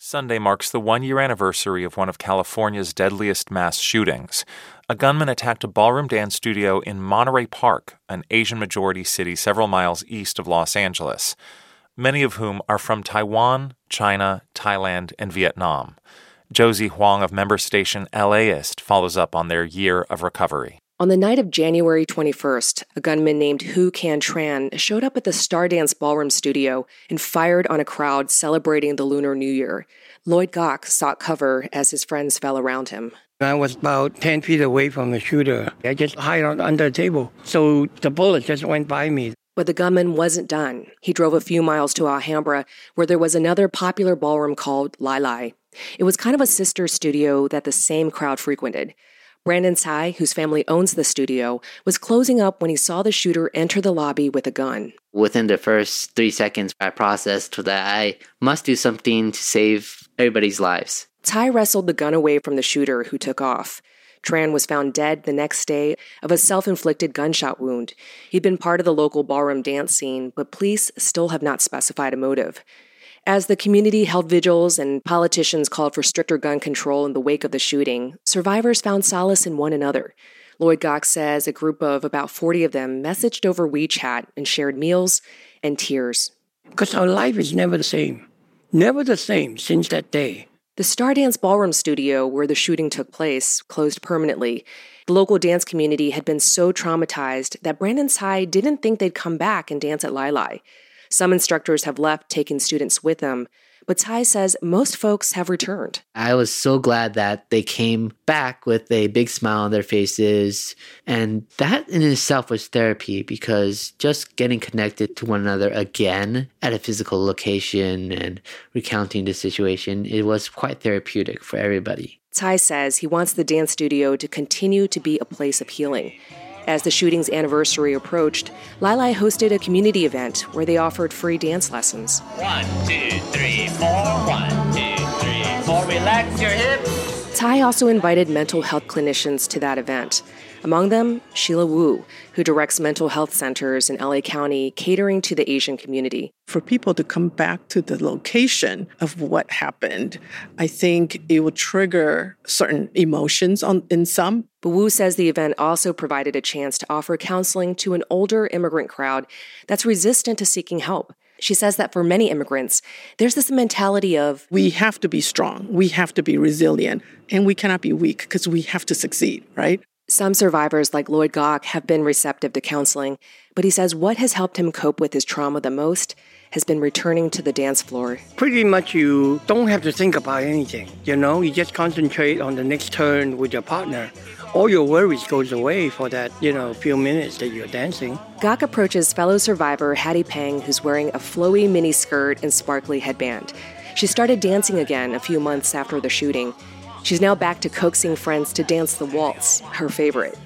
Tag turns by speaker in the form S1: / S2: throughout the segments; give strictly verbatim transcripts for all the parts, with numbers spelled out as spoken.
S1: Sunday marks the one-year anniversary of one of California's deadliest mass shootings. A gunman attacked a ballroom dance studio in Monterey Park, an Asian-majority city several miles east of Los Angeles, many of whom are from Taiwan, China, Thailand, and Vietnam. Josie Huang of member station LAist follows up on their year of recovery.
S2: On the night of January twenty-first, a gunman named Hu Can Tran showed up at the Stardance Ballroom studio and fired on a crowd celebrating the Lunar New Year. Lloyd Gok sought cover as his friends fell around him.
S3: I was about ten feet away from the shooter. I just hid under a table, so the bullet just went by me.
S2: But the gunman wasn't done. He drove a few miles to Alhambra, where there was another popular ballroom called Lai Lai. It was kind of a sister studio that the same crowd frequented. Brandon Tsai, whose family owns the studio, was closing up when he saw the shooter enter the lobby with a gun.
S4: Within the first three seconds, I processed that I must do something to save everybody's lives.
S2: Tsai wrestled the gun away from the shooter, who took off. Tran was found dead the next day of a self-inflicted gunshot wound. He'd been part of the local ballroom dance scene, but police still have not specified a motive. As the community held vigils and politicians called for stricter gun control in the wake of the shooting, survivors found solace in one another. Lloyd Gok says a group of about forty of them messaged over WeChat and shared meals and tears.
S3: Because our life is never the same. Never the same since that day.
S2: The Stardance Ballroom studio, where the shooting took place, closed permanently. The local dance community had been so traumatized that Brandon Tsai didn't think they'd come back and dance at Lai Lai. Some instructors have left, taking students with them, but Tsai says most folks have returned.
S4: I was so glad that they came back with a big smile on their faces, and that in itself was therapy, because just getting connected to one another again at a physical location and recounting the situation, it was quite therapeutic for everybody.
S2: Tsai says he wants the dance studio to continue to be a place of healing. As the shooting's anniversary approached, Lai Lai hosted a community event where they offered free dance lessons.
S5: One, two, three, four. One, two, three, four. Relax your hips.
S2: Tsai also invited mental health clinicians to that event. Among them, Sheila Wu, who directs mental health centers in L A County, catering to the Asian community.
S6: For people to come back to the location of what happened, I think it will trigger certain emotions on, in some.
S2: But Wu says the event also provided a chance to offer counseling to an older immigrant crowd that's resistant to seeking help. She says that for many immigrants, there's this mentality of,
S6: we have to be strong, we have to be resilient, and we cannot be weak because we have to succeed, right?
S2: Some survivors like Lloyd Gok have been receptive to counseling, but he says what has helped him cope with his trauma the most has been returning to the dance floor.
S3: Pretty much you don't have to think about anything, you know? You just concentrate on the next turn with your partner. All your worries goes away for that, you know, few minutes that you're dancing.
S2: Gok approaches fellow survivor Hattie Peng, who's wearing a flowy mini skirt and sparkly headband. She started dancing again a few months after the shooting. She's now back to coaxing friends to dance the waltz, her favorite.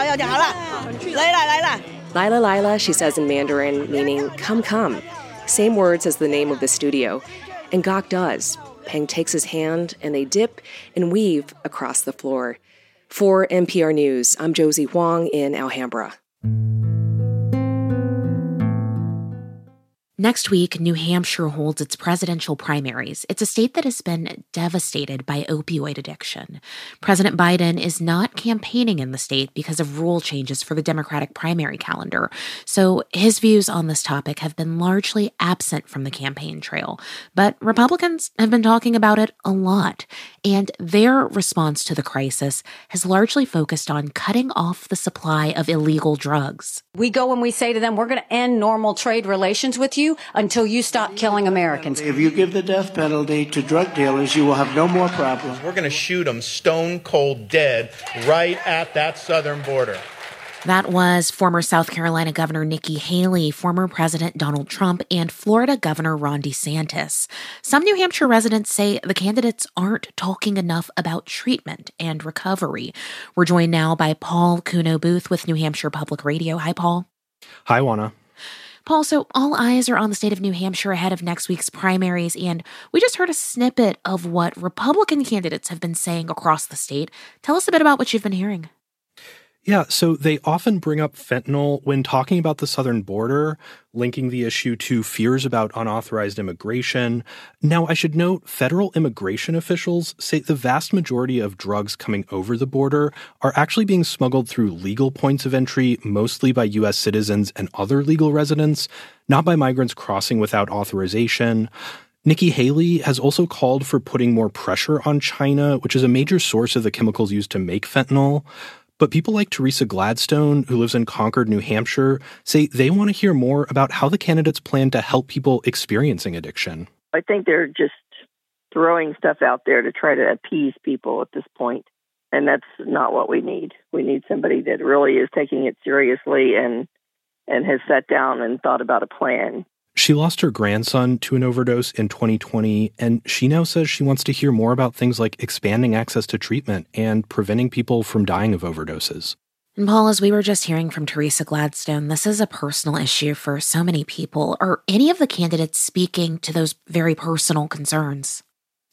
S2: Lila Lila, she says in Mandarin, meaning come come. Same words as the name of the studio. And Gok does. Peng takes his hand and they dip and weave across the floor. For N P R News, I'm Josie Huang in Alhambra.
S7: Next week, New Hampshire holds its presidential primaries. It's a state that has been devastated by opioid addiction. President Biden is not campaigning in the state because of rule changes for the Democratic primary calendar. So his views on this topic have been largely absent from the campaign trail. But Republicans have been talking about it a lot. And their response to the crisis has largely focused on cutting off the supply of illegal drugs.
S8: We go and we say to them, we're going to end normal trade relations with you until you stop killing Americans.
S9: If you give the death penalty to drug dealers, you will have no more problems.
S10: We're going to shoot them stone cold dead right at that southern border.
S7: That was former South Carolina Governor Nikki Haley, former President Donald Trump, and Florida Governor Ron DeSantis. Some New Hampshire residents say the candidates aren't talking enough about treatment and recovery. We're joined now by Paul Kuno-Booth with New Hampshire Public Radio. Hi, Paul.
S11: Hi, Juana.
S7: Paul, so all eyes are on the state of New Hampshire ahead of next week's primaries, and we just heard a snippet of what Republican candidates have been saying across the state. Tell us a bit about what you've been hearing.
S11: Yeah, so they often bring up fentanyl when talking about the southern border, linking the issue to fears about unauthorized immigration. Now, I should note, federal immigration officials say the vast majority of drugs coming over the border are actually being smuggled through legal points of entry, mostly by U S citizens and other legal residents, not by migrants crossing without authorization. Nikki Haley has also called for putting more pressure on China, which is a major source of the chemicals used to make fentanyl. But people like Teresa Gladstone, who lives in Concord, New Hampshire, say they want to hear more about how the candidates plan to help people experiencing addiction.
S12: I think they're just throwing stuff out there to try to appease people at this point, and that's not what we need. We need somebody that really is taking it seriously and and has sat down and thought about a plan.
S11: She lost her grandson to an overdose in twenty twenty, and she now says she wants to hear more about things like expanding access to treatment and preventing people from dying of overdoses.
S7: And Paul, as we were just hearing from Teresa Gladstone, this is a personal issue for so many people. Are any of the candidates speaking to those very personal concerns?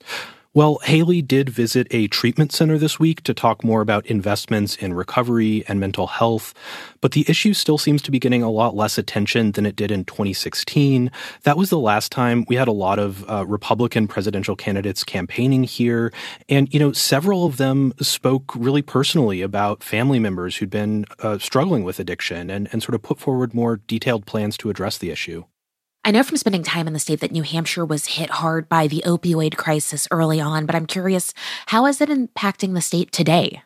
S11: Well, Haley did visit a treatment center this week to talk more about investments in recovery and mental health, but the issue still seems to be getting a lot less attention than it did in twenty sixteen. That was the last time we had a lot of uh, Republican presidential candidates campaigning here, and, you know, several of them spoke really personally about family members who'd been uh, struggling with addiction and, and sort of put forward more detailed plans to address the issue.
S7: I know from spending time in the state that New Hampshire was hit hard by the opioid crisis early on, but I'm curious, how is it impacting the state today?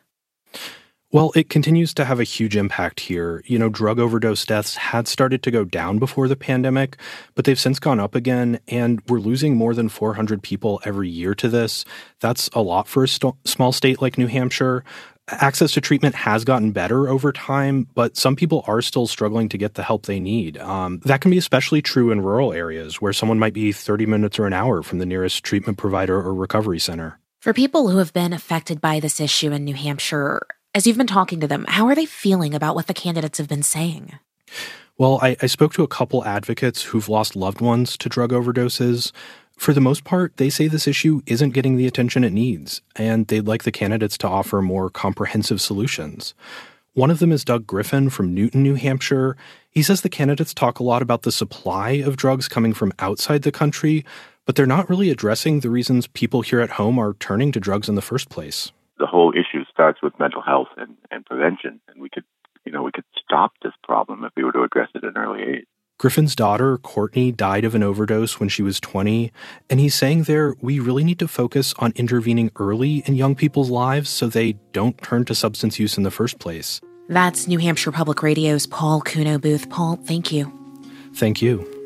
S11: Well, it continues to have a huge impact here. You know, drug overdose deaths had started to go down before the pandemic, but they've since gone up again, and we're losing more than four hundred people every year to this. That's a lot for a st- small state like New Hampshire. Access to treatment has gotten better over time, but some people are still struggling to get the help they need. Um, that can be especially true in rural areas where someone might be thirty minutes or an hour from the nearest treatment provider or recovery center.
S7: For people who have been affected by this issue in New Hampshire, as you've been talking to them, how are they feeling about what the candidates have been saying?
S11: Well, I, I spoke to a couple advocates who've lost loved ones to drug overdoses. For the most part, they say this issue isn't getting the attention it needs, and they'd like the candidates to offer more comprehensive solutions. One of them is Doug Griffin from Newton, New Hampshire. He says the candidates talk a lot about the supply of drugs coming from outside the country, but they're not really addressing the reasons people here at home are turning to drugs in the first place.
S13: The whole issue starts with mental health and, and prevention, and we could, you know, we could stop this problem if we were to address it at an early age.
S11: Griffin's daughter, Courtney, died of an overdose when she was twenty, and he's saying there we really need to focus on intervening early in young people's lives so they don't turn to substance use in the first place.
S7: That's New Hampshire Public Radio's Paul Kuno-Booth. Paul, thank you.
S11: Thank you.